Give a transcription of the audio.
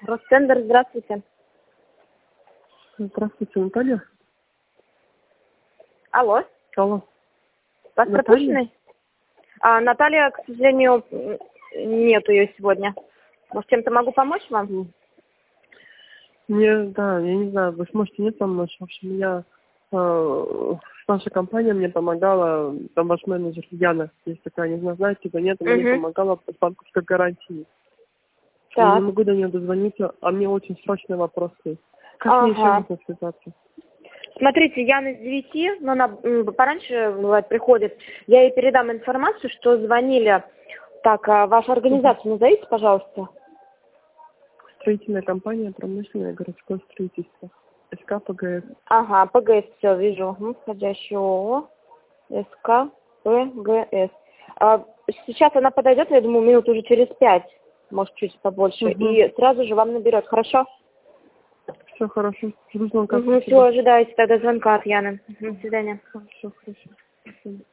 Росцентр, здравствуйте. Здравствуйте, Наталья. Алло. Алло. Вас пропущенный? Наталья, к сожалению, нету ее сегодня. Может, чем-то могу помочь вам? Да, я не знаю, вы сможете мне помочь. В общем, наша компания мне помогала, там ваш менеджер Яна, есть такая, не знаю, знаете, да нет, она мне помогала по банковской гарантии. Я не могу до нее дозвониться, а мне очень срочный вопрос есть. Как мне еще нужно связаться? Смотрите, Яна с 9, но она пораньше, бывает, приходит. Я ей передам информацию, что звонили. Так, вашу организацию назовите, пожалуйста. Строительная компания, промышленное городское строительство. СК ПГС. Ага, ПГС, все, вижу. Входящее ООО. СК ПГС. Сейчас она подойдет, я думаю, минут уже через 5, может, чуть побольше. И сразу же вам наберет, хорошо? Все хорошо. Жду звонка. Все, ожидайте тогда звонка от Яны. До свидания. Все хорошо. Спасибо.